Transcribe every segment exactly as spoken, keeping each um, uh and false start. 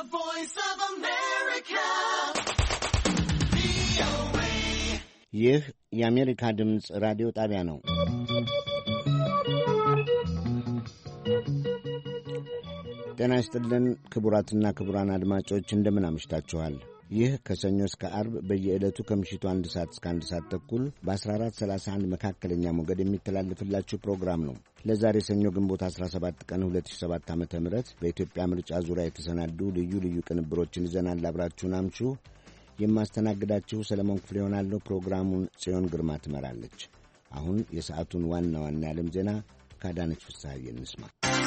The Voice of America. ይህ የአሜሪካ ድምፅ ራዲዮ ጣቢያ ነው። ጤና ይስጥልን ክቡራትና ክቡራን አድማጮች እንደምን አምሽታችኋል። ይህ ከሰኞ እስከ አርብ በየዕለቱ ከምሽቱ አንድ ሰዓት እስከ አንድ ሰዓት ተኩል በ14 ሰላሳ አንድ መካከለኛ ሞገድ የሚተላለፍላችሁ ፕሮግራም ነው። ለዛሬ ሰኞ ግንቦት አስራ ሰባት ቀን ሁለት ሺህ ሰባት ዓመተ ምህረት በኢትዮጵያ ምርጫ ዙሪያ የተሰናዱ ልዩ ልዩ ቅንብሮችን ይዘናል። አብራችሁን አምሹ። የማስተናግዳችሁ ሰለሞን ክፍሌ ሆናለሁ። ፕሮግራሙን ጽዮን ግርማ ትመራለች። አሁን የሰዓቱን ዋና ዋና የዓለም ዜና ከአዳነች ፍስሐዬ እንስማ።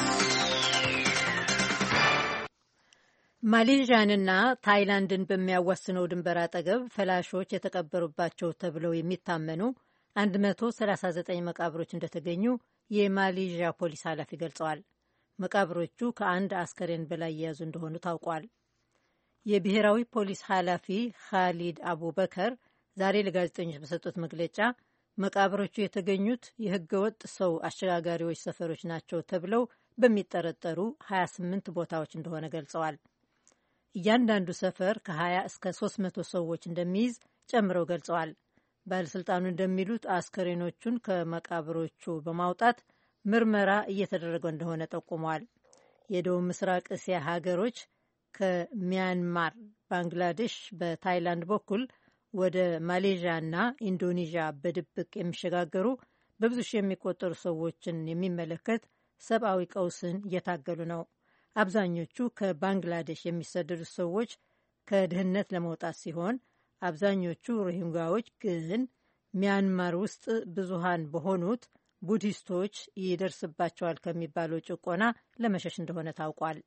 ማሌዥያንና ታይላንድን በሚያዋስነው ድንበር አጠገብ ፈላሾች የተቀበሩባቸው ተብለው የሚታመኑ መቶ ሰላሳ ዘጠኝ መቃብሮች እንደተገኙ የማሌዥያ ፖሊስ ኃላፊ ገልጸዋል። መቃብሮቹ ከአንድ አስከሬን በላይ የያዙ እንደሆኑ ታውቋል። የብሔራዊ ፖሊስ ኃላፊ ካሊድ አቡበከር ዛሬ ለጋዜጠኞች በሰጡት መግለጫ መቃብሮቹ የተገኙት የህገወጥ ሰው አሸጋጋሪዎች ሰፈሮች ናቸው ተብለው በሚጠረጠሩ ሀያ ስምንት ቦታዎች እንደሆነ ገልጸዋል። እያንዳንዱ ሰፈር ከ20 እስከ ሶስት መቶ ሰዎች እንደሚይዝ ጨምረው ገልጸዋል። ባለሥልጣኑ እንደሚሉት አስከሬኖቹን ከመቃብሮቹ በማውጣት ምርመራ እየተደረገ እንደሆነ ጠቁመዋል። የደቡብ ምስራቅ እስያ ሀገሮች ከሚያንማር፣ ባንግላዴሽ በታይላንድ በኩል ወደ ማሌዥያና ኢንዶኔዥያ በድብቅ የሚሸጋገሩ በብዙ ሺህ የሚቆጠሩ ሰዎችን የሚመለከት ሰብአዊ ቀውስን እየታገሉ ነው። አብዛኞቹ ከባንግላዴሽ የሚሰደዱት ሰዎች ከድህነት ለመውጣት ሲሆን፣ አብዛኞቹ ሮሂንጋዎች ግን ሚያንማር ውስጥ ብዙሃን በሆኑት ቡዲስቶች ይደርስባቸዋል ከሚባለው ጭቆና ለመሸሽ እንደሆነ ታውቋል።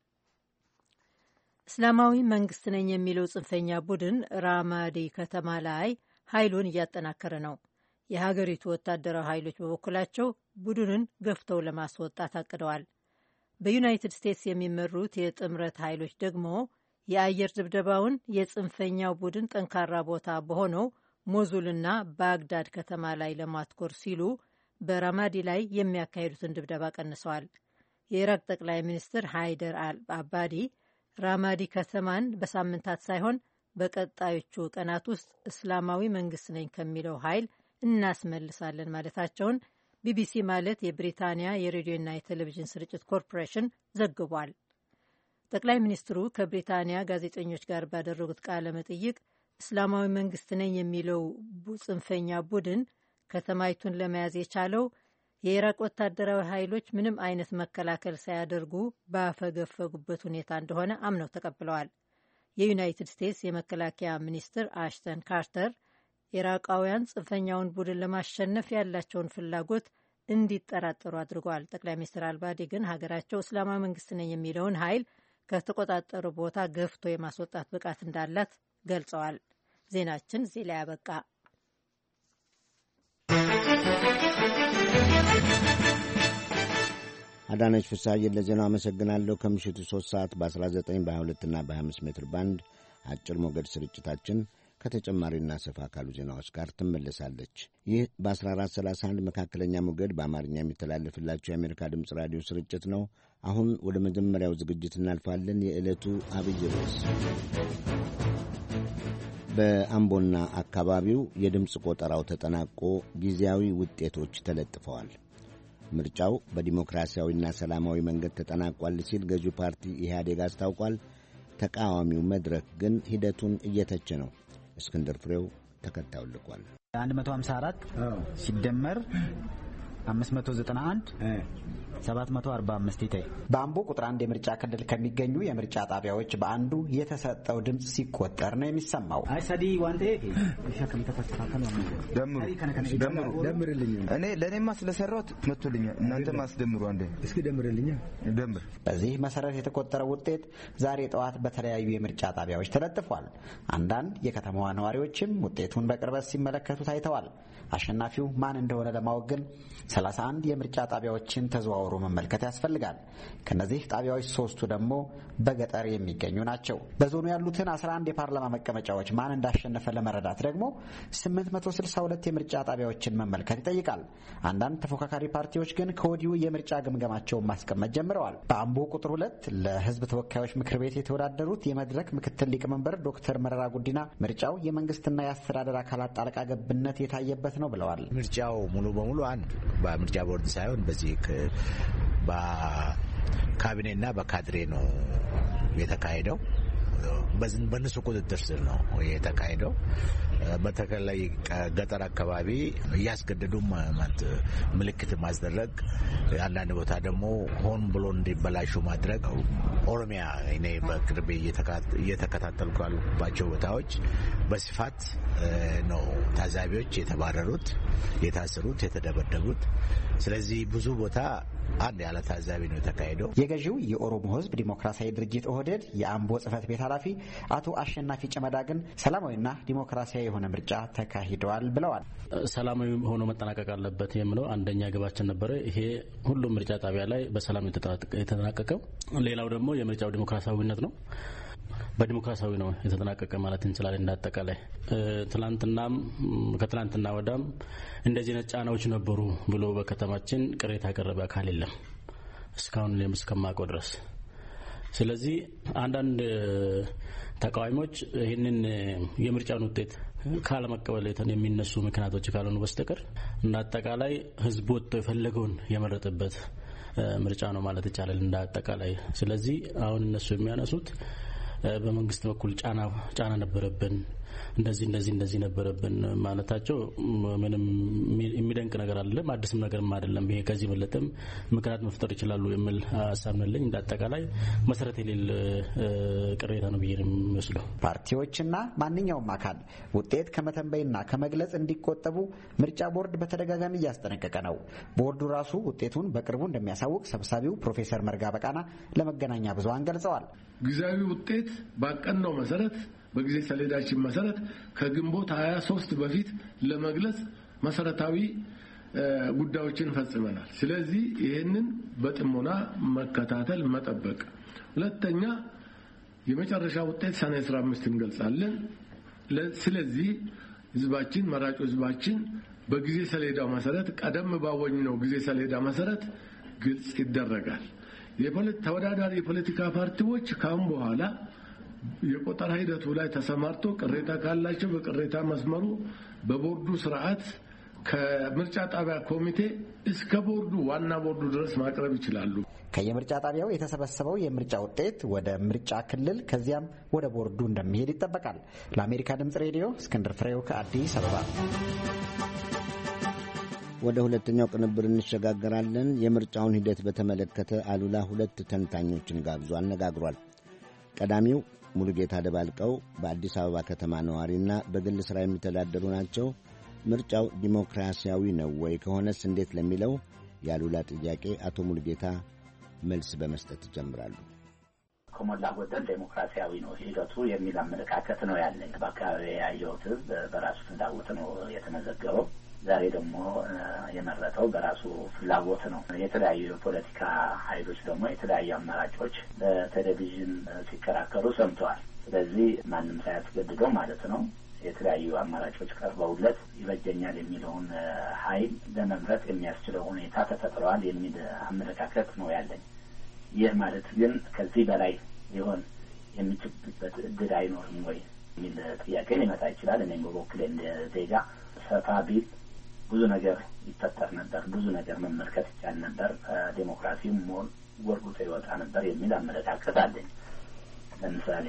እስላማዊ መንግስት ነኝ የሚለው ጽንፈኛ ቡድን ራማዲ ከተማ ላይ ኃይሉን እያጠናከረ ነው። የሀገሪቱ ወታደራዊ ኃይሎች በበኩላቸው ቡድኑን ገፍተው ለማስወጣት አቅደዋል። በዩናይትድ ስቴትስ የሚመሩት የጥምረት ኃይሎች ደግሞ የአየር ድብደባውን የጽንፈኛው ቡድን ጠንካራ ቦታ በሆነው ሞዙልና ባግዳድ ከተማ ላይ ለማትኮር ሲሉ በራማዲ ላይ የሚያካሂዱትን ድብደባ ቀንሰዋል። የኢራቅ ጠቅላይ ሚኒስትር ሃይደር አል አባዲ ራማዲ ከተማን በሳምንታት ሳይሆን በቀጣዮቹ ቀናት ውስጥ እስላማዊ መንግስት ነኝ ከሚለው ኃይል እናስመልሳለን ማለታቸውን ቢቢሲ ማለት የብሪታንያ የሬዲዮና የቴሌቪዥን ስርጭት ኮርፖሬሽን ዘግቧል። ጠቅላይ ሚኒስትሩ ከብሪታንያ ጋዜጠኞች ጋር ባደረጉት ቃለ መጠይቅ እስላማዊ መንግስት ነኝ የሚለው ጽንፈኛ ቡድን ከተማይቱን ለመያዝ የቻለው የኢራቅ ወታደራዊ ኃይሎች ምንም አይነት መከላከል ሳያደርጉ ባፈገፈጉበት ሁኔታ እንደሆነ አምነው ተቀብለዋል። የዩናይትድ ስቴትስ የመከላከያ ሚኒስትር አሽተን ካርተር ኢራቃውያን ጽንፈኛውን ቡድን ለማሸነፍ ያላቸውን ፍላጎት እንዲጠራጠሩ አድርጓል። ጠቅላይ ሚኒስትር አልባዲ ግን ሀገራቸው እስላማዊ መንግስት ነኝ የሚለውን ኃይል ከተቆጣጠሩ ቦታ ገፍቶ የማስወጣት ብቃት እንዳላት ገልጸዋል። ዜናችን እዚህ ላይ ያበቃ። አዳነች ፍስሐዬን ለዜናው አመሰግናለሁ። ከምሽቱ ሶስት ሰዓት በ19 በ22 እና በ25 ሜትር ባንድ አጭር ሞገድ ስርጭታችን ከተጨማሪና ሰፋ ካሉ ዜናዎች ጋር ትመለሳለች። ይህ በ14 ሰላሳ አንድ መካከለኛ ሞገድ በአማርኛ የሚተላለፍላቸው የአሜሪካ ድምፅ ራዲዮ ስርጭት ነው። አሁን ወደ መጀመሪያው ዝግጅት እናልፋለን። የዕለቱ አብይ ርዕስ በአምቦና አካባቢው የድምፅ ቆጠራው ተጠናቆ ጊዜያዊ ውጤቶች ተለጥፈዋል። ምርጫው በዲሞክራሲያዊና ሰላማዊ መንገድ ተጠናቋል ሲል ገዢው ፓርቲ ኢህአዴግ አስታውቋል። ተቃዋሚው መድረክ ግን ሂደቱን እየተቸ ነው። እስክንድር ፍሬው ተከታዩ ልኳል። መቶ ሃምሳ አራት ሲደመር አምስት መቶ ዘጠና አንድ ሰባት መቶ አርባ አምስት ይታይ። በአምቦ ቁጥር አንድ የምርጫ ክልል ከሚገኙ የምርጫ ጣቢያዎች በአንዱ የተሰጠው ድምጽ ሲቆጠር ነው የሚሰማው። አይሰዲ ዋንቴ ሸከም ተፈስተካከለ ደምሩ ደምሩ ደምርልኝ። እኔ ለኔማ ስለሰራሁት መጥቶልኛል። እናንተ ማስደምሩ አንዴ እስኪ ደምርልኝ። ደምር። በዚህ መሰረት የተቆጠረው ውጤት ዛሬ ጠዋት በተለያዩ የምርጫ ጣቢያዎች ተለጥፏል። አንዳንድ የከተማዋ ነዋሪዎችም ውጤቱን በቅርበት ሲመለከቱ ታይተዋል። አሸናፊው ማን እንደሆነ ለማወቅ ግን ሰላሳ አንድ የምርጫ ጣቢያዎችን ተዘዋውሮ መመልከት ያስፈልጋል። ከነዚህ ጣቢያዎች ሶስቱ ደግሞ በገጠር የሚገኙ ናቸው። በዞኑ ያሉትን አስራ አንድ የፓርላማ መቀመጫዎች ማን እንዳሸነፈ ለመረዳት ደግሞ ስምንት መቶ ስልሳ ሁለት የምርጫ ጣቢያዎችን መመልከት ይጠይቃል። አንዳንድ ተፎካካሪ ፓርቲዎች ግን ከወዲሁ የምርጫ ግምገማቸውን ማስቀመጥ ጀምረዋል። በአምቦ ቁጥር ሁለት ለሕዝብ ተወካዮች ምክር ቤት የተወዳደሩት የመድረክ ምክትል ሊቀመንበር ዶክተር መረራ ጉዲና ምርጫው የመንግስትና የአስተዳደር አካላት ጣልቃ ገብነት የታየበት ነው ብለዋል። ምርጫው ሙሉ በሙሉ አንድ በምርጫ ቦርድ ሳይሆን በዚህ በካቢኔና በካድሬ ነው የተካሄደው። በእነሱ ቁጥጥር ስር ነው የተካሄደው። በተለይ ገጠር አካባቢ እያስገደዱ ምልክት ማስደረግ፣ አንዳንድ ቦታ ደግሞ ሆን ብሎ እንዲበላሹ ማድረግ። ኦሮሚያ እኔ በቅርቤ እየተከታተልኩ ያሉባቸው ቦታዎች በስፋት ነው ታዛቢዎች የተባረሩት፣ የታሰሩት፣ የተደበደቡት። ስለዚህ ብዙ ቦታ አንድ ያለ ታዛቢ ነው የተካሄደው። የገዢው የኦሮሞ ሕዝብ ዲሞክራሲያዊ ድርጅት ኦህዴድ የአምቦ ጽህፈት ቤት ኃላፊ አቶ አሸናፊ ጨመዳ ግን ሰላማዊና ዲሞክራሲያዊ የሆነ ምርጫ ተካሂደዋል ብለዋል። ሰላማዊ ሆኖ መጠናቀቅ አለበት የሚለው አንደኛ ግባችን ነበረ። ይሄ ሁሉም ምርጫ ጣቢያ ላይ በሰላም የተጠናቀቀው። ሌላው ደግሞ የምርጫው ዲሞክራሲያዊነት ነው። በዲሞክራሲያዊ ነው የተጠናቀቀ ማለት እንችላለን። እንዳጠቃላይ ትላንትናም ከትላንትና ወዳም እንደዚህ ጫናዎች ነበሩ ብሎ በከተማችን ቅሬታ ያቀረበ አካል የለም እስካሁን እስከማውቀው ድረስ። ስለዚህ አንዳንድ ተቃዋሚዎች ይህንን የምርጫውን ውጤት ካለመቀበል የሚነሱ ምክንያቶች ካልሆኑ በስተቀር እንዳጠቃላይ ህዝቡ ወጥቶ የፈለገውን የመረጠበት ምርጫ ነው ማለት ይቻላል እንዳጠቃላይ። ስለዚህ አሁን እነሱ የሚያነሱት በመንግስት በኩል ጫና ጫና ነበረብን እንደዚህ እንደዚህ እንደዚህ ነበረብን ማለታቸው ምንም የሚደንቅ ነገር አይደለም፣ አዲስም ነገርም አይደለም። ይሄ ከዚህ በለጠም ምክንያት መፍጠር ይችላሉ የሚል ሀሳብ ነኝ። እንዳጠቃላይ መሰረት የሌለ ቅሬታ ነው ብዬ ነው የሚመስለው። ፓርቲዎችና ማንኛውም አካል ውጤት ከመተንበይና ከመግለጽ እንዲቆጠቡ ምርጫ ቦርድ በተደጋጋሚ እያስጠነቀቀ ነው። ቦርዱ ራሱ ውጤቱን በቅርቡ እንደሚያሳውቅ ሰብሳቢው ፕሮፌሰር መርጋ በቃና ለመገናኛ ብዙሃን ገልጸዋል። ጊዜያዊ ውጤት ባቀነው መሰረት በጊዜ ሰሌዳችን መሰረት ከግንቦት ሀያ ሶስት በፊት ለመግለጽ መሰረታዊ ጉዳዮችን ፈጽመናል። ስለዚህ ይሄንን በጥሞና መከታተል መጠበቅ። ሁለተኛ የመጨረሻ ውጤት ሰኔ አስራ አምስት እንገልጻለን። ስለዚህ ህዝባችን መራጩ ህዝባችን በጊዜ ሰሌዳው መሰረት ቀደም ባወጅነው ጊዜ ሰሌዳ መሰረት ግልጽ ይደረጋል። ተወዳዳሪ የፖለቲካ ፓርቲዎች ካሁን በኋላ የቆጠራ ሂደቱ ላይ ተሰማርቶ ቅሬታ ካላቸው በቅሬታ መስመሩ በቦርዱ ስርዓት ከምርጫ ጣቢያ ኮሚቴ እስከ ቦርዱ ዋና ቦርዱ ድረስ ማቅረብ ይችላሉ። ከየምርጫ ጣቢያው የተሰበሰበው የምርጫ ውጤት ወደ ምርጫ ክልል ከዚያም ወደ ቦርዱ እንደሚሄድ ይጠበቃል። ለአሜሪካ ድምጽ ሬዲዮ እስክንድር ፍሬው ከአዲስ አበባ። ወደ ሁለተኛው ቅንብር እንሸጋገራለን። የምርጫውን ሂደት በተመለከተ አሉላ ሁለት ተንታኞችን ጋብዞ አነጋግሯል። ቀዳሚው ሙሉጌታ ደባልቀው በአዲስ አበባ ከተማ ነዋሪና በግል ሥራ የሚተዳደሩ ናቸው። ምርጫው ዲሞክራሲያዊ ነው ወይ? ከሆነስ እንዴት? ለሚለው የአሉላ ጥያቄ አቶ ሙሉጌታ መልስ በመስጠት ይጀምራሉ። ከሞላ ጎደል ዴሞክራሲያዊ ነው ሂደቱ የሚል አመለካከት ነው ያለኝ። በአካባቢ ያየሁት ሕዝብ በራሱ ፍላጎት ነው የተመዘገበው። ዛሬ ደግሞ የመረጠው በራሱ ፍላጎት ነው። የተለያዩ የፖለቲካ ኃይሎች ደግሞ የተለያዩ አማራጮች በቴሌቪዥን ሲከራከሩ ሰምተዋል። ስለዚህ ማንም ሳያስገድደው ማለት ነው የተለያዩ አማራጮች ቀርበውለት ይበጀኛል የሚለውን ኃይል ለመምረጥ የሚያስችለው ሁኔታ ተፈጥረዋል የሚል አመለካከት ነው ያለኝ። ይህ ማለት ግን ከዚህ በላይ ሊሆን የሚችልበት እድል አይኖርም ወይ የሚል ጥያቄ ሊመጣ ይችላል። እኔም በበኩሌ እንደ ዜጋ ሰፋ ቢል ብዙ ነገር ይፈጠር ነበር፣ ብዙ ነገር መመልከት ይቻል ነበር፣ ዴሞክራሲም ሞል ጎልብቶ ይወጣ ነበር የሚል አመለካከት አለኝ። ለምሳሌ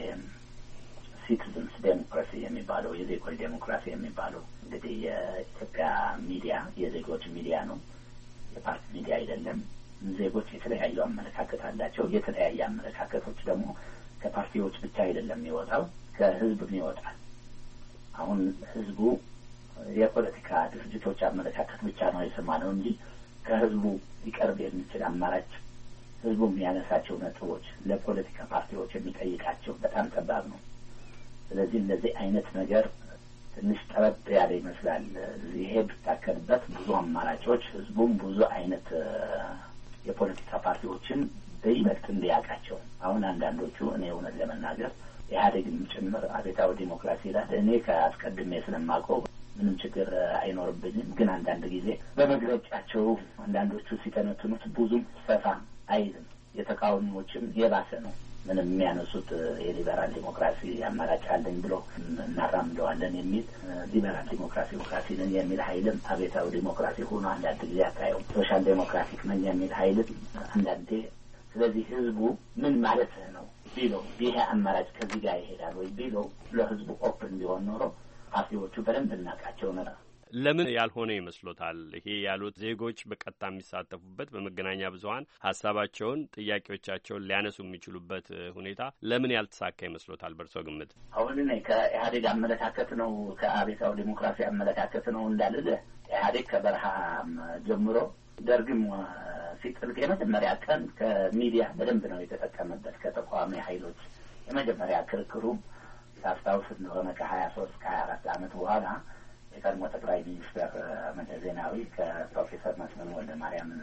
ሲቲዝንስ ዴሞክራሲ የሚባለው የዜጎች ዴሞክራሲ የሚባለው እንግዲህ የኢትዮጵያ ሚዲያ የዜጎች ሚዲያ ነው፣ የፓርቲ ሚዲያ አይደለም። ዜጎች የተለያዩ አመለካከት አላቸው። የተለያየ አመለካከቶች ደግሞ ከፓርቲዎች ብቻ አይደለም የሚወጣው፣ ከህዝብም ይወጣል። አሁን ህዝቡ የፖለቲካ ድርጅቶች አመለካከት ብቻ ነው የሰማነው እንጂ ከህዝቡ ሊቀርብ የሚችል አማራጭ ህዝቡ የሚያነሳቸው ነጥቦች ለፖለቲካ ፓርቲዎች የሚጠይቃቸው በጣም ጠባብ ነው። ስለዚህ እንደዚህ አይነት ነገር ትንሽ ጠበብ ያለ ይመስላል። ይሄ ብታከልበት ብዙ አማራጮች ህዝቡም ብዙ አይነት የፖለቲካ ፓርቲዎችን በይበልጥ እንዲያውቃቸው። አሁን አንዳንዶቹ እኔ እውነት ለመናገር ኢህአዴግም ጭምር አቤታዊ ዲሞክራሲ ይላል። እኔ ከአስቀድሜ ስለማውቀው ምንም ችግር አይኖርብኝም። ግን አንዳንድ ጊዜ በመግለጫቸው አንዳንዶቹ ሲተነትኑት ብዙም ሰፋ አይልም። የተቃዋሚዎችም የባሰ ነው። ምንም የሚያነሱት የሊበራል ዲሞክራሲ አማራጭ አለኝ ብሎ እናራምደዋለን የሚል ሊበራል ዲሞክራሲ ዲሞክራሲ ነኝ የሚል ኃይልም አቤታዊ ዲሞክራሲ ሆኖ አንዳንድ ጊዜ አታየው። ሶሻል ዴሞክራቲክ ነኝ የሚል ኃይልም አንዳንዴ። ስለዚህ ህዝቡ ምን ማለት ነው ቢለው ይሄ አማራጭ ከዚህ ጋር ይሄዳል ወይ ቢለው ለህዝቡ ኦፕን ቢሆን ኖሮ ፓርቲዎቹ በደንብ እናውቃቸው ነበር። ለምን ያልሆነ ይመስሎታል? ይሄ ያሉት ዜጎች በቀጥታ የሚሳተፉበት በመገናኛ ብዙኃን ሀሳባቸውን፣ ጥያቄዎቻቸውን ሊያነሱ የሚችሉበት ሁኔታ ለምን ያልተሳካ ይመስሎታል በእርሶ ግምት? አሁን እኔ ከኢህአዴግ አመለካከት ነው ከአቤታዊ ዲሞክራሲ አመለካከት ነው እንዳልል ኢህአዴግ ከበረሃ ጀምሮ ደርግም ሲጥል የመጀመሪያ ቀን ከሚዲያ በደንብ ነው የተጠቀመበት። ከተቃዋሚ ኃይሎች የመጀመሪያ ክርክሩም ታስታውስ እንደሆነ ከሀያ ሶስት ከሀያ አራት አመት በኋላ የቀድሞ ጠቅላይ ሚኒስትር መለስ ዜናዊ ከፕሮፌሰር መስፍን ወልደ ማርያምና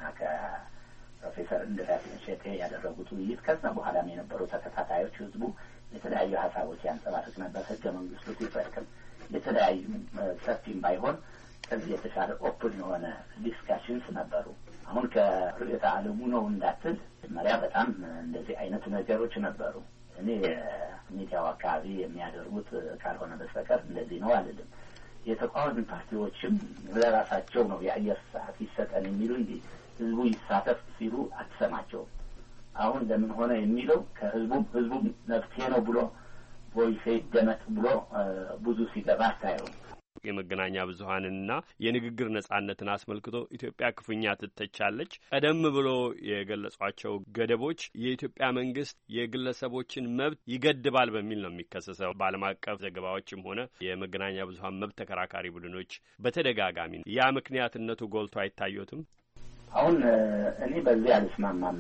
ከፕሮፌሰር እንድሪያስ እሸቴ ያደረጉት ውይይት፣ ከዛ በኋላም የነበሩ ተከታታዮች ህዝቡ የተለያዩ ሀሳቦች ያንጸባርቅ ነበር። ህገ መንግስቱ ሲፈርክም የተለያዩ ሰፊም ባይሆን ከዚህ የተሻለ ኦፕን የሆነ ዲስካሽንስ ነበሩ። አሁን ከርዕዮተ ዓለሙ ነው እንዳትል መጀመሪያ በጣም እንደዚህ አይነት ነገሮች ነበሩ። እኔ ሚዲያው አካባቢ የሚያደርጉት ካልሆነ በስተቀር እንደዚህ ነው አልልም። የተቃዋሚ ፓርቲዎችም ለራሳቸው ነው የአየር ሰዓት ይሰጠን የሚሉ እንጂ ህዝቡ ይሳተፍ ሲሉ አትሰማቸውም። አሁን ለምን ሆነ የሚለው ከህዝቡም ህዝቡም መብቴ ነው ብሎ ቮይሴ ደመጥ ብሎ ብዙ ሲገባ አታየውም። የመገናኛ ብዙኃንና የንግግር ነጻነትን አስመልክቶ ኢትዮጵያ ክፉኛ ትተቻለች። ቀደም ብሎ የገለጿቸው ገደቦች የኢትዮጵያ መንግስት የግለሰቦችን መብት ይገድባል በሚል ነው የሚከሰሰው። በዓለም አቀፍ ዘገባዎችም ሆነ የመገናኛ ብዙኃን መብት ተከራካሪ ቡድኖች በተደጋጋሚ ያ ምክንያትነቱ ጎልቶ አይታዩትም? አሁን እኔ በዚህ አልስማማም።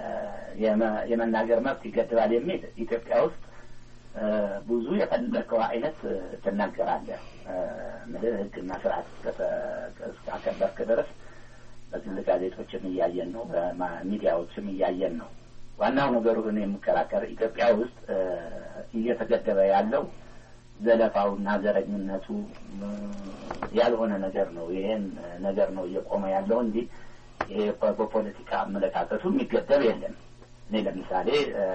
የመናገር መብት ይገድባል የሚል ኢትዮጵያ ውስጥ ብዙ የፈለከው አይነት ትናገራለህ። ምድር ህግና ስርዓት እስካከበርክ ድረስ በግል ጋዜጦችም እያየን ነው፣ በሚዲያዎችም እያየን ነው። ዋናው ነገሩ ግን የምከራከር ኢትዮጵያ ውስጥ እየተገደበ ያለው ዘለፋውና ዘረኝነቱ ያልሆነ ነገር ነው። ይሄን ነገር ነው እየቆመ ያለው እንጂ ይሄ በፖለቲካ አመለካከቱ የሚገደብ የለም። እኔ ለምሳሌ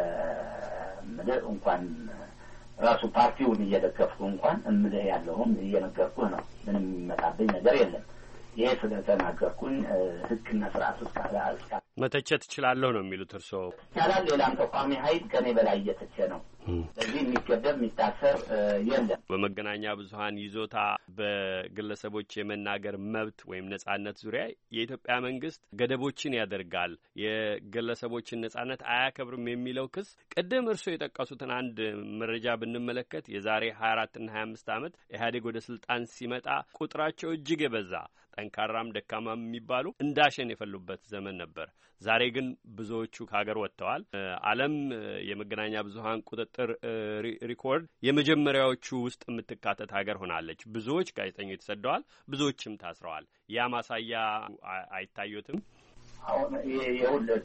ምድር እንኳን ራሱ ፓርቲውን እየደገፍኩ እንኳን እምልህ ያለውም እየነገርኩህ ነው። ምንም የሚመጣብኝ ነገር የለም። ይሄ ስለተናገርኩኝ ህግና ስርዓት ውስጥ ካላ መተቸት እችላለሁ ነው የሚሉት እርስዎ? ይቻላል። ሌላም ተቋሚ ኃይል ከኔ በላይ እየተቸ ነው። ስለዚህ የሚገደብ የሚታሰር የለም። በመገናኛ ብዙኃን ይዞታ በግለሰቦች የመናገር መብት ወይም ነጻነት ዙሪያ የኢትዮጵያ መንግስት ገደቦችን ያደርጋል፣ የግለሰቦችን ነጻነት አያከብርም የሚለው ክስ ቅድም እርስዎ የጠቀሱትን አንድ መረጃ ብንመለከት የዛሬ ሀያ አራት እና ሀያ አምስት ዓመት ኢህአዴግ ወደ ስልጣን ሲመጣ ቁጥራቸው እጅግ የበዛ ጠንካራም ደካማም የሚባሉ እንዳሸን የፈሉበት ዘመን ነበር። ዛሬ ግን ብዙዎቹ ከሀገር ወጥተዋል። ዓለም የመገናኛ ብዙኃን ቁጥጥር ሪኮርድ የመጀመሪያዎቹ ውስጥ የምትካተት ሀገር ሆናለች። ብዙዎች ጋዜጠኞች ተሰደዋል፣ ብዙዎችም ታስረዋል። ያ ማሳያ አይታዩትም? አሁን ይኸውልህ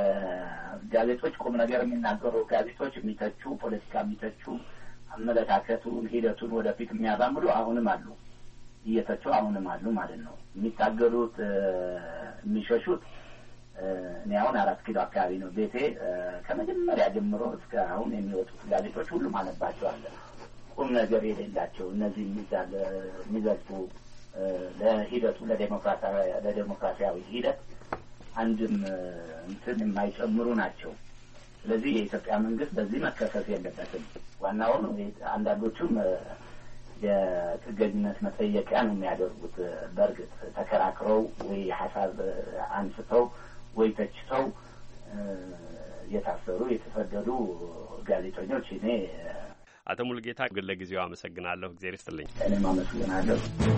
ከጋዜጦች ቁም ነገር የሚናገሩ ጋዜጦች የሚተቹ፣ ፖለቲካ የሚተቹ፣ አመለካከቱን ሂደቱን ወደፊት የሚያራምዱ አሁንም አሉ፣ እየተቹ አሁንም አሉ ማለት ነው። የሚታገሉት የሚሸሹት እኔ አሁን አራት ኪሎ አካባቢ ነው ቤቴ። ከመጀመሪያ ጀምሮ እስከ አሁን የሚወጡት ጋዜጦች ሁሉም አነባቸዋለሁ። ቁም ነገር የሌላቸው እነዚህ የሚዘልፉ ለሂደቱ ለዴሞክራሲያዊ ሂደት አንድም እንትን የማይጨምሩ ናቸው። ስለዚህ የኢትዮጵያ መንግስት በዚህ መከሰስ የለበትም። ዋናውን አንዳንዶቹም የጥገኝነት መጠየቂያ ነው የሚያደርጉት። በእርግጥ ተከራክረው ወይ ሀሳብ አንስተው ወይ ተችተው የታሰሩ የተሰደዱ ጋዜጠኞች እኔ አቶ ሙሉጌታ ግን ለጊዜው አመሰግናለሁ። እግዚአብሔር ይስጥልኝ። እኔም አመሰግናለሁ።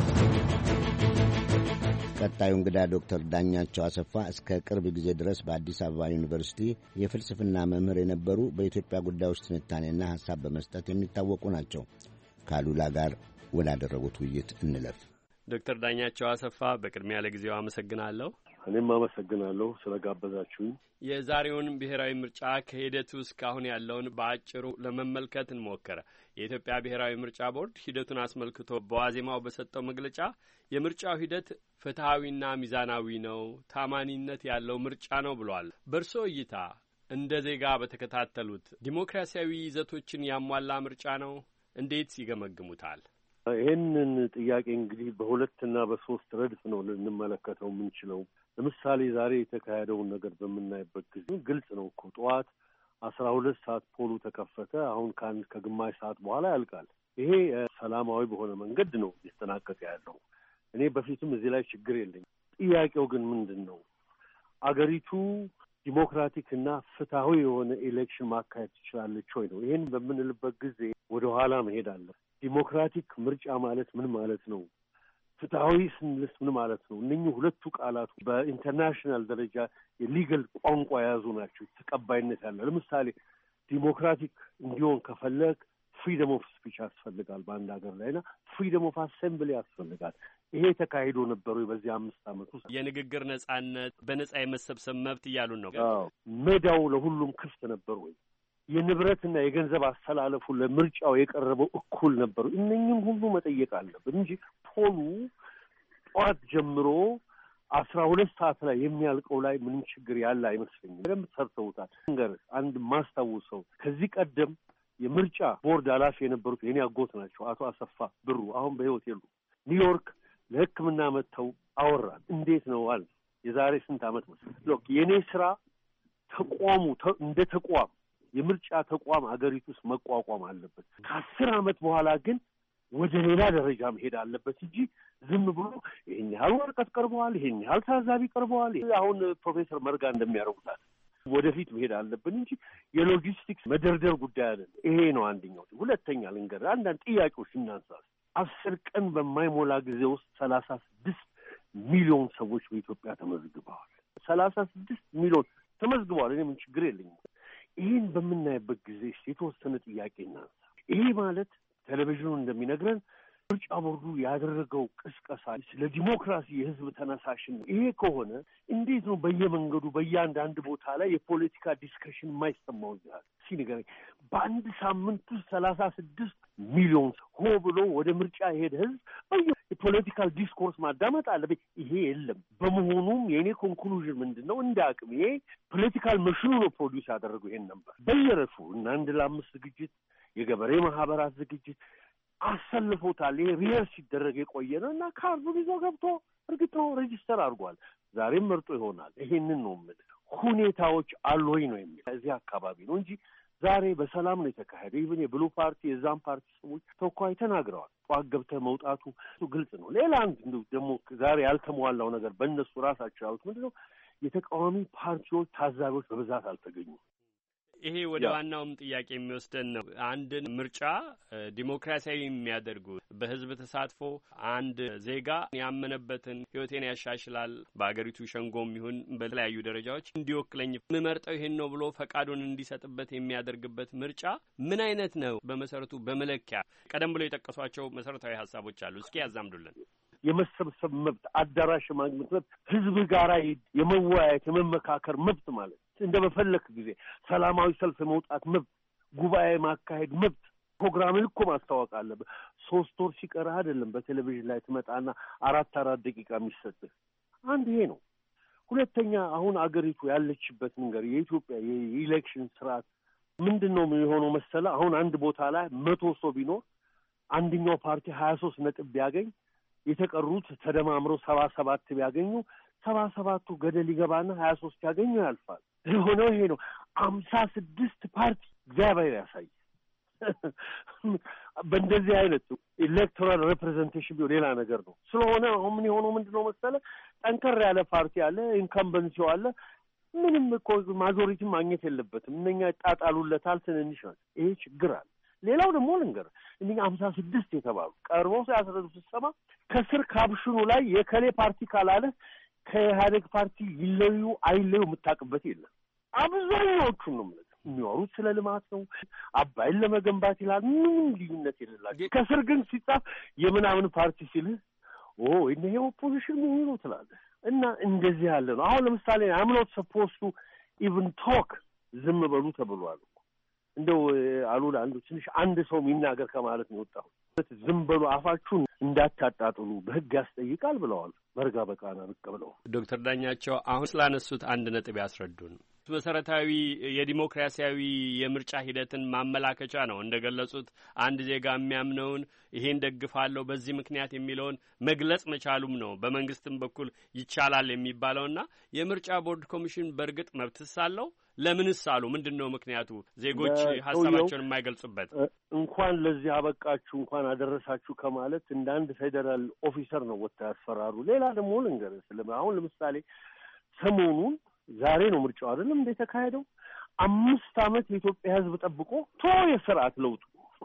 ቀጣዩ እንግዳ ዶክተር ዳኛቸው አሰፋ እስከ ቅርብ ጊዜ ድረስ በአዲስ አበባ ዩኒቨርሲቲ የፍልስፍና መምህር የነበሩ፣ በኢትዮጵያ ጉዳዮች ትንታኔና ሀሳብ በመስጠት የሚታወቁ ናቸው። ካሉላ ጋር ወዳደረጉት ውይይት እንለፍ። ዶክተር ዳኛቸው አሰፋ በቅድሚያ ለጊዜው አመሰግናለሁ። እኔም አመሰግናለሁ ስለጋበዛችሁኝ። የዛሬውን ብሔራዊ ምርጫ ከሂደቱ እስካሁን ያለውን በአጭሩ ለመመልከት እንሞክር። የኢትዮጵያ ብሔራዊ ምርጫ ቦርድ ሂደቱን አስመልክቶ በዋዜማው በሰጠው መግለጫ የምርጫው ሂደት ፍትሐዊና ሚዛናዊ ነው፣ ታማኒነት ያለው ምርጫ ነው ብሏል። በእርሶ እይታ እንደ ዜጋ በተከታተሉት ዲሞክራሲያዊ ይዘቶችን ያሟላ ምርጫ ነው? እንዴት ይገመግሙታል? ይህንን ጥያቄ እንግዲህ በሁለትና በሶስት ረድፍ ነው ልንመለከተው የምንችለው። ለምሳሌ ዛሬ የተካሄደውን ነገር በምናይበት ጊዜ ግልጽ ነው እኮ ጠዋት አስራ ሁለት ሰዓት ፖሉ ተከፈተ። አሁን ከአንድ ከግማሽ ሰዓት በኋላ ያልቃል። ይሄ ሰላማዊ በሆነ መንገድ ነው እየተጠናቀቀ ያለው። እኔ በፊትም እዚህ ላይ ችግር የለኝም። ጥያቄው ግን ምንድን ነው? አገሪቱ ዲሞክራቲክ እና ፍትሐዊ የሆነ ኤሌክሽን ማካሄድ ትችላለች ወይ ነው። ይህን በምንልበት ጊዜ ወደ ኋላ መሄድ አለ። ዲሞክራቲክ ምርጫ ማለት ምን ማለት ነው? ፍትሐዊ ስንልስ ምን ማለት ነው? እነኚህ ሁለቱ ቃላት በኢንተርናሽናል ደረጃ የሊገል ቋንቋ የያዙ ናቸው፣ ተቀባይነት ያለ። ለምሳሌ ዲሞክራቲክ እንዲሆን ከፈለግ ፍሪደም ኦፍ ስፒች ያስፈልጋል በአንድ ሀገር ላይና ፍሪደም ኦፍ አሴምብሊ ያስፈልጋል። ይሄ ተካሂዶ ነበሩ በዚህ አምስት ዓመት ውስጥ የንግግር ነጻነት፣ በነጻ የመሰብሰብ መብት እያሉን ነው። አዎ ሜዳው ለሁሉም ክፍት ነበር ወይ? የንብረትና የገንዘብ አስተላለፉ ለምርጫው የቀረበው እኩል ነበሩ? እነኝህም ሁሉ መጠየቅ አለብን እንጂ ፖሉ ጠዋት ጀምሮ አስራ ሁለት ሰዓት ላይ የሚያልቀው ላይ ምንም ችግር ያለ አይመስለኝም። በደንብ ሰርተውታል። እንገር አንድ ማስታውሰው ከዚህ ቀደም የምርጫ ቦርድ ኃላፊ የነበሩት የኔ አጎት ናቸው፣ አቶ አሰፋ ብሩ። አሁን በህይወት የሉ። ኒውዮርክ ለሕክምና መጥተው አወራን። እንዴት ነው አለ። የዛሬ ስንት ዓመት መሰለህ? ሎክ የኔ ስራ ተቋሙ እንደ ተቋም የምርጫ ተቋም ሀገሪቱ ውስጥ መቋቋም አለበት። ከአስር ዓመት በኋላ ግን ወደ ሌላ ደረጃ መሄድ አለበት እንጂ ዝም ብሎ ይሄን ያህል ወረቀት ቀርበዋል፣ ይሄን ያህል ታዛቢ ቀርበዋል፣ አሁን ፕሮፌሰር መርጋ እንደሚያደርጉታል ወደፊት መሄድ አለብን እንጂ የሎጂስቲክስ መደርደር ጉዳይ አይደለም። ይሄ ነው አንደኛው። ሁለተኛ ልንገርህ፣ አንዳንድ ጥያቄዎች እናንሳ። አስር ቀን በማይሞላ ጊዜ ውስጥ ሰላሳ ስድስት ሚሊዮን ሰዎች በኢትዮጵያ ተመዝግበዋል። ሰላሳ ስድስት ሚሊዮን ተመዝግበዋል። እኔ ምን ችግር የለኝም። ይህን በምናይበት ጊዜ የተወሰነ ጥያቄ እናንሳ። ይሄ ማለት ቴሌቪዥኑ እንደሚነግረን ምርጫ ቦርዱ ያደረገው ቅስቀሳ ስለ ዲሞክራሲ የህዝብ ተነሳሽነት፣ ይሄ ከሆነ እንዴት ነው በየመንገዱ በየአንዳንድ ቦታ ላይ የፖለቲካ ዲስከሽን የማይሰማው? ዛሬ ሲነገረኝ በአንድ ሳምንት ውስጥ ሰላሳ ስድስት ሚሊዮን ሆ ብሎ ወደ ምርጫ የሄደ ህዝብ በየ የፖለቲካል ዲስኮርስ ማዳመጥ አለበት። ይሄ የለም። በመሆኑም የእኔ ኮንክሉዥን ምንድን ነው? እንደ አቅም ይሄ ፖለቲካል መሽኑ ነው ፕሮዲውስ ያደረገው ይሄን ነበር። በየረፉ እና አንድ ለአምስት ዝግጅት የገበሬ ማህበራት ዝግጅት አሰልፎታል። ይሄ ሪሄርስ ሲደረግ የቆየ ነው እና ካርዱን ይዞ ገብቶ እርግጥ ነው ሬጂስተር አድርጓል። ዛሬም መርጦ ይሆናል። ይሄንን ነው የምልህ። ሁኔታዎች አሉ ወይ ነው የሚል እዚህ አካባቢ ነው እንጂ ዛሬ በሰላም ነው የተካሄደ። ይብን የብሉ ፓርቲ የዛም ፓርቲ ሰዎች ተወካይ ተናግረዋል። ጠዋት ገብተህ መውጣቱ ግልጽ ነው። ሌላ አንድ ደግሞ ዛሬ ያልተሟላው ነገር በእነሱ ራሳቸው ያሉት ምንድን ነው? የተቃዋሚ ፓርቲዎች ታዛቢዎች በብዛት አልተገኙም። ይሄ ወደ ዋናውም ጥያቄ የሚወስደን ነው። አንድን ምርጫ ዲሞክራሲያዊ የሚያደርጉ በህዝብ ተሳትፎ አንድ ዜጋ ያመነበትን ህይወቴን ያሻሽላል በአገሪቱ ሸንጎም ይሁን በተለያዩ ደረጃዎች እንዲወክለኝ የምመርጠው ይሄን ነው ብሎ ፈቃዱን እንዲሰጥበት የሚያደርግበት ምርጫ ምን አይነት ነው? በመሰረቱ በመለኪያ ቀደም ብሎ የጠቀሷቸው መሰረታዊ ሀሳቦች አሉ። እስኪ ያዛምዱልን። የመሰብሰብ መብት፣ አዳራሽ ማግኘት መብት፣ ህዝብ ጋራ የመወያየት የመመካከር መብት ማለት እንደ በፈለክ ጊዜ ሰላማዊ ሰልፍ የመውጣት መብት፣ ጉባኤ ማካሄድ መብት። ፕሮግራምን እኮ ማስታወቅ አለብህ። ሶስት ወር ሲቀርህ አይደለም በቴሌቪዥን ላይ ትመጣና አራት አራት ደቂቃ የሚሰጥህ። አንድ ይሄ ነው። ሁለተኛ አሁን አገሪቱ ያለችበት መንገድ የኢትዮጵያ የኢሌክሽን ስርዓት ምንድን ነው የሆነው መሰለ? አሁን አንድ ቦታ ላይ መቶ ሰው ቢኖር አንደኛው ፓርቲ ሀያ ሶስት ነጥብ ቢያገኝ የተቀሩት ተደማምረው ሰባ ሰባት ቢያገኙ ሰባ ሰባቱ ገደል ይገባና ሀያ ሶስት ያገኙ ያልፋል። የሆነው ይሄ ነው። አምሳ ስድስት ፓርቲ እግዚአብሔር ያሳይ። በእንደዚህ አይነት ኤሌክቶራል ሬፕሬዘንቴሽን ቢሆን ሌላ ነገር ነው። ስለሆነ አሁን ምን የሆነው ምንድን ነው መሰለ? ጠንከር ያለ ፓርቲ አለ፣ ኢንካምበንሲው አለ። ምንም እኮ ማጆሪቲ ማግኘት የለበትም። እነኛ ይጣጣሉለታል። ትንንሽ ነው። ይሄ ችግር አለ። ሌላው ደግሞ ልንገር፣ እነኛ አምሳ ስድስት የተባሉ ቀርበው ሲያስረዱ ስትሰማ ከስር ካፕሽኑ ላይ የከሌ ፓርቲ ካላለ ከኢህአዴግ ፓርቲ ይለዩ አይለዩ የምታውቅበት የለም። አብዛኛዎቹን ነው የምልህ የሚወሩት ስለ ልማት ነው። አባይን ለመገንባት ይላል። ምንም ልዩነት የሌላቸው ከስር ግን ሲጻፍ የምናምን ፓርቲ ሲልህ ኦ ይሄ ኦፖዚሽን ምን ነው ትላለህ። እና እንደዚህ ያለ ነው። አሁን ለምሳሌ I'm not supposed to even talk ዝም በሉ ተብሏል። እንደው አሉላ አንዱ ትንሽ አንድ ሰው የሚናገር ከማለት ነው ወጣው። ዝም በሉ አፋችሁን እንዳታጣጥሉ በህግ ያስጠይቃል ብለዋል። መርጋ በቃና ብለው ዶክተር ዳኛቸው አሁን ስላነሱት አንድ ነጥብ ያስረዱን። መሰረታዊ የዲሞክራሲያዊ የምርጫ ሂደትን ማመላከቻ ነው እንደገለጹት። አንድ ዜጋ የሚያምነውን ይሄን ደግፋለሁ በዚህ ምክንያት የሚለውን መግለጽ መቻሉም ነው በመንግስትም በኩል ይቻላል የሚባለውና የምርጫ ቦርድ ኮሚሽን በእርግጥ መብትስ አለው? ለምንስ አሉ? ምንድነው ምክንያቱ ዜጎች ሀሳባቸውን የማይገልጹበት? እንኳን ለዚህ አበቃችሁ እንኳን አደረሳችሁ ከማለት እንደ አንድ ፌደራል ኦፊሰር ነው ወጣ ያስፈራሩ። ሌላ ደግሞ ልንገርህ ስለ አሁን ለምሳሌ ሰሞኑን ዛሬ ነው ምርጫው አይደለም እንደ ተካሄደው አምስት አመት የኢትዮጵያ ህዝብ ጠብቆ ቶ የሥርዓት ለውጥ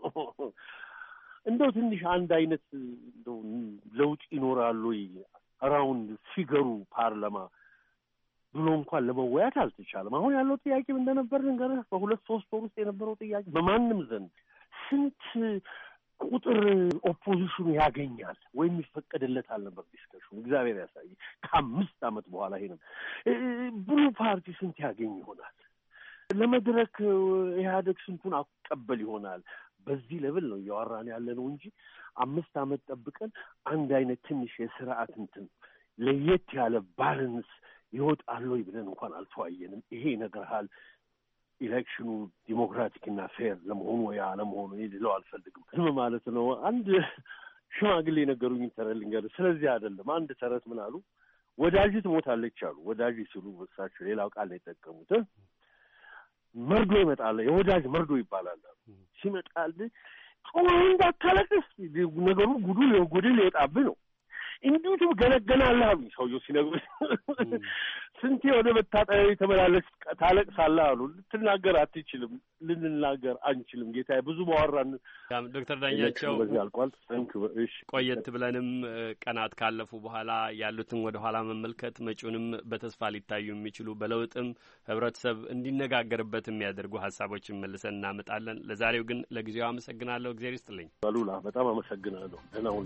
እንደው ትንሽ አንድ አይነት እንደው ለውጥ ይኖራል ወይ አራውንድ ፊገሩ ፓርላማ ብሎ እንኳን ለመወያየት አልተቻለም። አሁን ያለው ጥያቄ ምን እንደነበር እንገርህ በሁለት ሶስት ወር ውስጥ የነበረው ጥያቄ በማንም ዘንድ ስንት ቁጥር ኦፖዚሽኑ ያገኛል ወይም ይፈቀድለታል ነበር ዲስከሽኑ። እግዚአብሔር ያሳይ ከአምስት አመት በኋላ ይሄ ነው ብሉ ፓርቲ ስንት ያገኝ ይሆናል? ለመድረክ ኢህአዴግ ስንቱን አቀበል ይሆናል? በዚህ ሌቭል ነው እያወራን ያለ ነው እንጂ አምስት አመት ጠብቀን አንድ አይነት ትንሽ የሥርዓት እንትን ለየት ያለ ባላንስ ይወጣል ወይ ብለን እንኳን አልተዋየንም። ይሄ ይነግርሃል ኢሌክሽኑ ዲሞክራቲክና ፌር ለመሆኑ ወይ አለመሆኑ ይለው አልፈልግም። ዝም ማለት ነው። አንድ ሽማግሌ ነገሩኝ ተረልንገር ስለዚህ አይደለም። አንድ ተረት ምን አሉ? ወዳጅ ትሞታለች አሉ። ወዳጅ ሲሉ ወሳቸው ሌላው ቃል ነው የተጠቀሙት። መርዶ ይመጣል፣ የወዳጅ መርዶ ይባላል። ሲመጣል ጾም እንዳታለቅስ ነገሩ ጉዱ ለጉዱ ሊወጣብህ ነው። እንዴት ገለገላለህ አሉ ሰውየው ሲነግሩኝ። ስንቴ ወደ መታጠቢያ ተመላለስ ታለቅሳለህ አሉ። ልትናገር አትችልም፣ ልንናገር አንችልም ጌታዬ ብዙ ማወራን። ዶክተር ዳኛቸው ያልቋል። እሺ ቆየት ብለንም ቀናት ካለፉ በኋላ ያሉትን ወደ ኋላ መመልከት መጪውንም በተስፋ ሊታዩ የሚችሉ በለውጥም ህብረተሰብ እንዲነጋገርበት የሚያደርጉ ሀሳቦችን መልሰን እናመጣለን። ለዛሬው ግን ለጊዜው አመሰግናለሁ። እግዚአብሔር ይስጥልኝ። አሉላ በጣም አመሰግናለሁ። ደህና ሁኑ።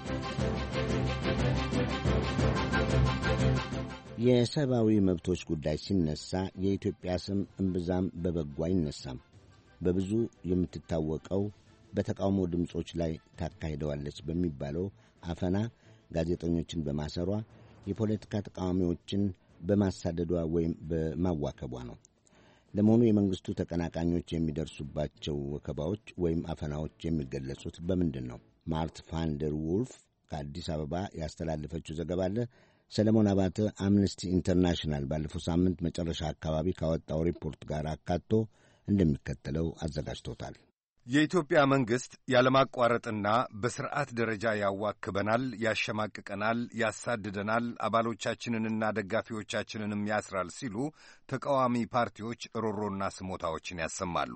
የሰብአዊ መብቶች ጉዳይ ሲነሳ የኢትዮጵያ ስም እምብዛም በበጎ አይነሳም። በብዙ የምትታወቀው በተቃውሞ ድምጾች ላይ ታካሂደዋለች በሚባለው አፈና፣ ጋዜጠኞችን በማሰሯ፣ የፖለቲካ ተቃዋሚዎችን በማሳደዷ ወይም በማዋከቧ ነው። ለመሆኑ የመንግስቱ ተቀናቃኞች የሚደርሱባቸው ወከባዎች ወይም አፈናዎች የሚገለጹት በምንድን ነው? ማርት ቫንደር ውልፍ ከአዲስ አበባ ያስተላለፈችው ዘገባ አለ። ሰለሞን አባተ አምነስቲ ኢንተርናሽናል ባለፈው ሳምንት መጨረሻ አካባቢ ካወጣው ሪፖርት ጋር አካቶ እንደሚከተለው አዘጋጅቶታል። የኢትዮጵያ መንግሥት ያለማቋረጥና በሥርዓት ደረጃ ያዋክበናል፣ ያሸማቅቀናል፣ ያሳድደናል፣ አባሎቻችንንና ደጋፊዎቻችንንም ያስራል ሲሉ ተቃዋሚ ፓርቲዎች ሮሮና ስሞታዎችን ያሰማሉ።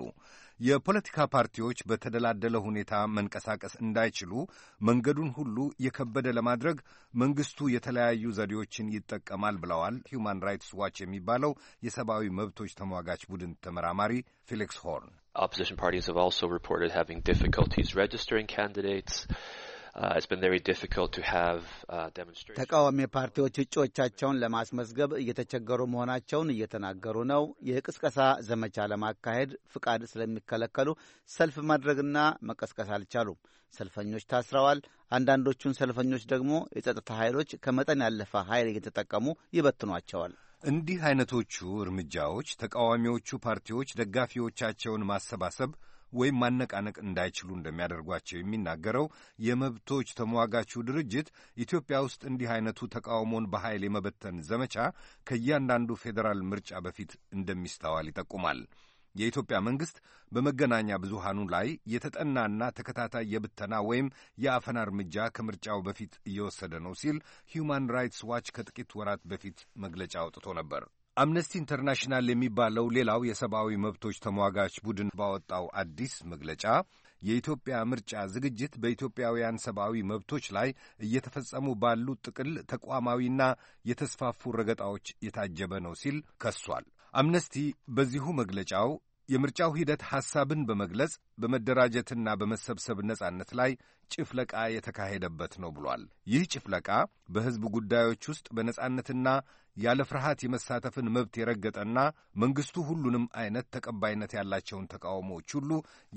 የፖለቲካ ፓርቲዎች በተደላደለ ሁኔታ መንቀሳቀስ እንዳይችሉ መንገዱን ሁሉ የከበደ ለማድረግ መንግሥቱ የተለያዩ ዘዴዎችን ይጠቀማል ብለዋል ሂውማን ራይትስ ዋች የሚባለው የሰብአዊ መብቶች ተሟጋች ቡድን ተመራማሪ ፌሊክስ ሆርን። Opposition parties have also reported having difficulties registering candidates. Uh, it's been very difficult to have uh, demonstrations. ተቃዋሚ ፓርቲዎች እጩዎቻቸውን ለማስመዝገብ እየተቸገሩ መሆናቸውን እየተናገሩ ነው። የቅስቀሳ ዘመቻ ለማካሄድ ፍቃድ ስለሚከለከሉ ሰልፍ ማድረግና መቀስቀስ አልቻሉም። ሰልፈኞች ታስረዋል። አንዳንዶቹን ሰልፈኞች ደግሞ የጸጥታ ኃይሎች ከመጠን ያለፈ ኃይል እየተጠቀሙ ይበትኗቸዋል። እንዲህ አይነቶቹ እርምጃዎች ተቃዋሚዎቹ ፓርቲዎች ደጋፊዎቻቸውን ማሰባሰብ ወይም ማነቃነቅ እንዳይችሉ እንደሚያደርጓቸው የሚናገረው የመብቶች ተሟጋቹ ድርጅት ኢትዮጵያ ውስጥ እንዲህ አይነቱ ተቃውሞን በኃይል የመበተን ዘመቻ ከእያንዳንዱ ፌዴራል ምርጫ በፊት እንደሚስተዋል ይጠቁማል። የኢትዮጵያ መንግሥት በመገናኛ ብዙሃኑ ላይ የተጠናና ተከታታይ የብተና ወይም የአፈና እርምጃ ከምርጫው በፊት እየወሰደ ነው ሲል ሂውማን ራይትስ ዋች ከጥቂት ወራት በፊት መግለጫ አውጥቶ ነበር። አምነስቲ ኢንተርናሽናል የሚባለው ሌላው የሰብአዊ መብቶች ተሟጋች ቡድን ባወጣው አዲስ መግለጫ የኢትዮጵያ ምርጫ ዝግጅት በኢትዮጵያውያን ሰብአዊ መብቶች ላይ እየተፈጸሙ ባሉ ጥቅል ተቋማዊና የተስፋፉ ረገጣዎች የታጀበ ነው ሲል ከሷል። አምነስቲ በዚሁ መግለጫው የምርጫው ሂደት ሐሳብን በመግለጽ በመደራጀትና በመሰብሰብ ነጻነት ላይ ጭፍለቃ የተካሄደበት ነው ብሏል። ይህ ጭፍለቃ በሕዝብ ጉዳዮች ውስጥ በነጻነትና ያለ ፍርሃት የመሳተፍን መብት የረገጠና መንግሥቱ ሁሉንም አይነት ተቀባይነት ያላቸውን ተቃውሞዎች ሁሉ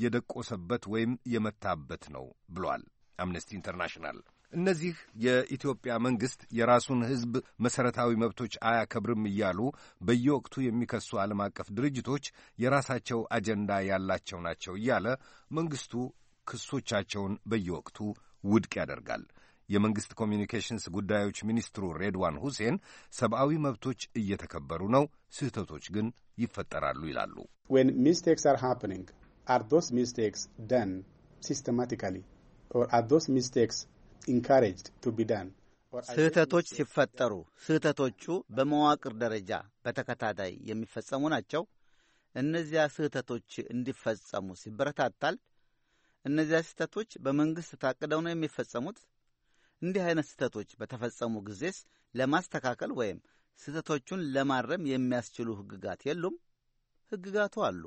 የደቆሰበት ወይም የመታበት ነው ብሏል አምነስቲ ኢንተርናሽናል። እነዚህ የኢትዮጵያ መንግሥት የራሱን ሕዝብ መሠረታዊ መብቶች አያከብርም እያሉ በየወቅቱ የሚከሱ ዓለም አቀፍ ድርጅቶች የራሳቸው አጀንዳ ያላቸው ናቸው እያለ መንግሥቱ ክሶቻቸውን በየወቅቱ ውድቅ ያደርጋል። የመንግሥት ኮሚኒኬሽንስ ጉዳዮች ሚኒስትሩ ሬድዋን ሁሴን ሰብአዊ መብቶች እየተከበሩ ነው፣ ስህተቶች ግን ይፈጠራሉ ይላሉ። when mistakes are happening are those mistakes done systematically or are those mistakes encouraged to be done? ስህተቶች ሲፈጠሩ ስህተቶቹ በመዋቅር ደረጃ በተከታታይ የሚፈጸሙ ናቸው። እነዚያ ስህተቶች እንዲፈጸሙ ሲበረታታል። እነዚያ ስህተቶች በመንግስት ታቅደው ነው የሚፈጸሙት። እንዲህ አይነት ስህተቶች በተፈጸሙ ጊዜስ ለማስተካከል ወይም ስህተቶቹን ለማረም የሚያስችሉ ህግጋት የሉም? ህግጋቱ አሉ።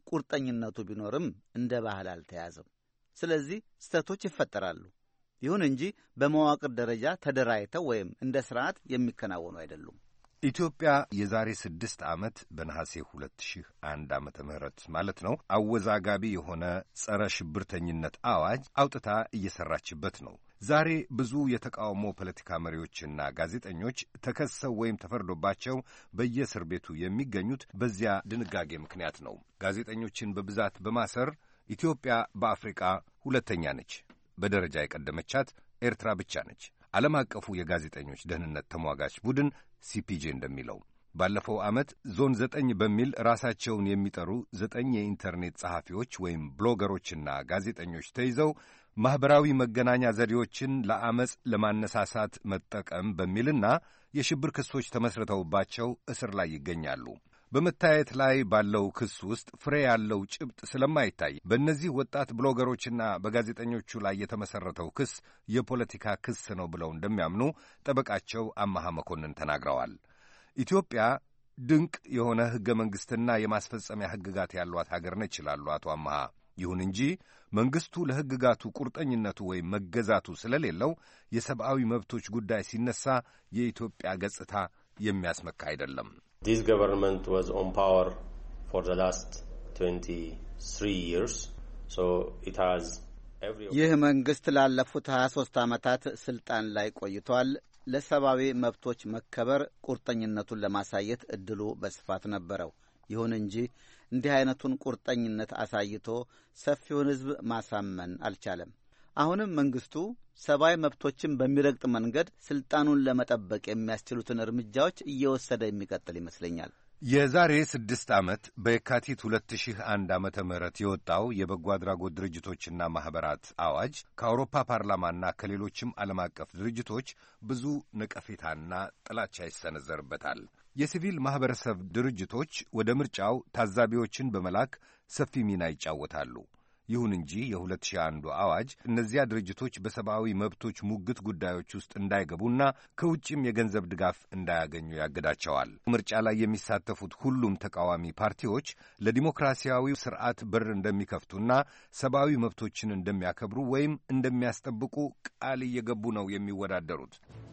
ቁርጠኝነቱ ቢኖርም እንደ ባህል አልተያዘም። ስለዚህ ስህተቶች ይፈጠራሉ። ይሁን እንጂ በመዋቅር ደረጃ ተደራጅተው ወይም እንደ ስርዓት የሚከናወኑ አይደሉም። ኢትዮጵያ የዛሬ ስድስት ዓመት በነሐሴ ሁለት ሺህ አንድ ዓመተ ምህረት ማለት ነው አወዛጋቢ የሆነ ጸረ ሽብርተኝነት አዋጅ አውጥታ እየሰራችበት ነው። ዛሬ ብዙ የተቃውሞ ፖለቲካ መሪዎችና ጋዜጠኞች ተከሰው ወይም ተፈርዶባቸው በየእስር ቤቱ የሚገኙት በዚያ ድንጋጌ ምክንያት ነው። ጋዜጠኞችን በብዛት በማሰር ኢትዮጵያ በአፍሪቃ ሁለተኛ ነች። በደረጃ የቀደመቻት ኤርትራ ብቻ ነች። ዓለም አቀፉ የጋዜጠኞች ደህንነት ተሟጋች ቡድን ሲፒጄ እንደሚለው ባለፈው ዓመት ዞን ዘጠኝ በሚል ራሳቸውን የሚጠሩ ዘጠኝ የኢንተርኔት ጸሐፊዎች ወይም ብሎገሮችና ጋዜጠኞች ተይዘው ማኅበራዊ መገናኛ ዘዴዎችን ለአመፅ ለማነሳሳት መጠቀም በሚልና የሽብር ክሶች ተመስርተውባቸው እስር ላይ ይገኛሉ። በመታየት ላይ ባለው ክስ ውስጥ ፍሬ ያለው ጭብጥ ስለማይታይ በእነዚህ ወጣት ብሎገሮችና በጋዜጠኞቹ ላይ የተመሠረተው ክስ የፖለቲካ ክስ ነው ብለው እንደሚያምኑ ጠበቃቸው አማሃ መኮንን ተናግረዋል። ኢትዮጵያ ድንቅ የሆነ ሕገ መንግሥትና የማስፈጸሚያ ሕግጋት ያሏት ሀገር ነች ይላሉ አቶ አማሃ። ይሁን እንጂ መንግሥቱ ለሕግጋቱ ቁርጠኝነቱ ወይም መገዛቱ ስለሌለው የሰብአዊ መብቶች ጉዳይ ሲነሳ የኢትዮጵያ ገጽታ የሚያስመካ አይደለም። This government was on power for the last twenty-three years, so it has every... ይህ መንግሥት ላለፉት ሀያ ሦስት ዓመታት ስልጣን ላይ ቆይቷል። ለሰብአዊ መብቶች መከበር ቁርጠኝነቱን ለማሳየት ዕድሉ በስፋት ነበረው። ይሁን እንጂ እንዲህ አይነቱን ቁርጠኝነት አሳይቶ ሰፊውን ሕዝብ ማሳመን አልቻለም። አሁንም መንግስቱ ሰብአዊ መብቶችን በሚረግጥ መንገድ ስልጣኑን ለመጠበቅ የሚያስችሉትን እርምጃዎች እየወሰደ የሚቀጥል ይመስለኛል። የዛሬ ስድስት ዓመት በየካቲት ሁለት ሺህ አንድ ዓመተ ምህረት የወጣው የበጎ አድራጎት ድርጅቶችና ማኅበራት አዋጅ ከአውሮፓ ፓርላማና ከሌሎችም ዓለም አቀፍ ድርጅቶች ብዙ ነቀፌታና ጥላቻ ይሰነዘርበታል። የሲቪል ማኅበረሰብ ድርጅቶች ወደ ምርጫው ታዛቢዎችን በመላክ ሰፊ ሚና ይጫወታሉ። ይሁን እንጂ የሁለት ሺህ አንዱ አዋጅ እነዚያ ድርጅቶች በሰብአዊ መብቶች ሙግት ጉዳዮች ውስጥ እንዳይገቡና ከውጭም የገንዘብ ድጋፍ እንዳያገኙ ያግዳቸዋል። ምርጫ ላይ የሚሳተፉት ሁሉም ተቃዋሚ ፓርቲዎች ለዲሞክራሲያዊ ስርዓት በር እንደሚከፍቱና ሰብአዊ መብቶችን እንደሚያከብሩ ወይም እንደሚያስጠብቁ ቃል እየገቡ ነው የሚወዳደሩት።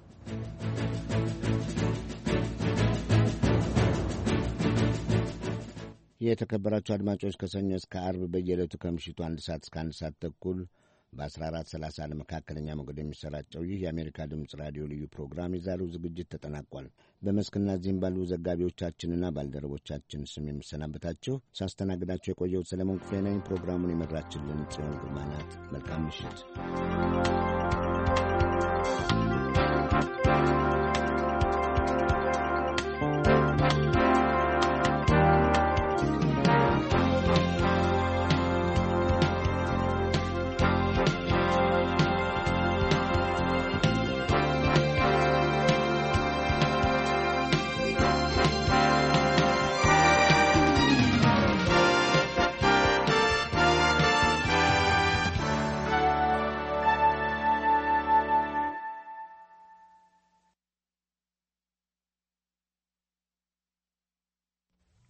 የተከበራቸው አድማጮች ከሰኞ እስከ አርብ በየዕለቱ ከምሽቱ አንድ ሰዓት እስከ አንድ ሰዓት ተኩል በአስራ አራት ሰላሳ ለመካከለኛ ሞገድ የሚሰራጨው ይህ የአሜሪካ ድምፅ ራዲዮ ልዩ ፕሮግራም የዛሬው ዝግጅት ተጠናቋል። በመስክና እዚህም ባሉ ዘጋቢዎቻችንና ባልደረቦቻችን ስም የምሰናበታችሁ ሳስተናግዳችሁ የቆየሁት ሰለሞን ክፍሌ ነኝ። ፕሮግራሙን የመራችልን ጽዮን ግርማ ናት። መልካም ምሽት።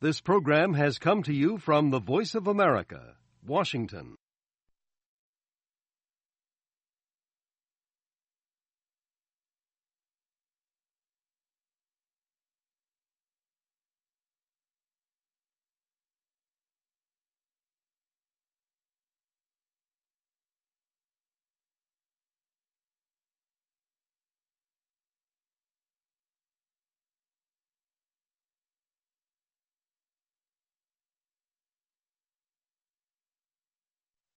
This program has come to you from the Voice of America, Washington.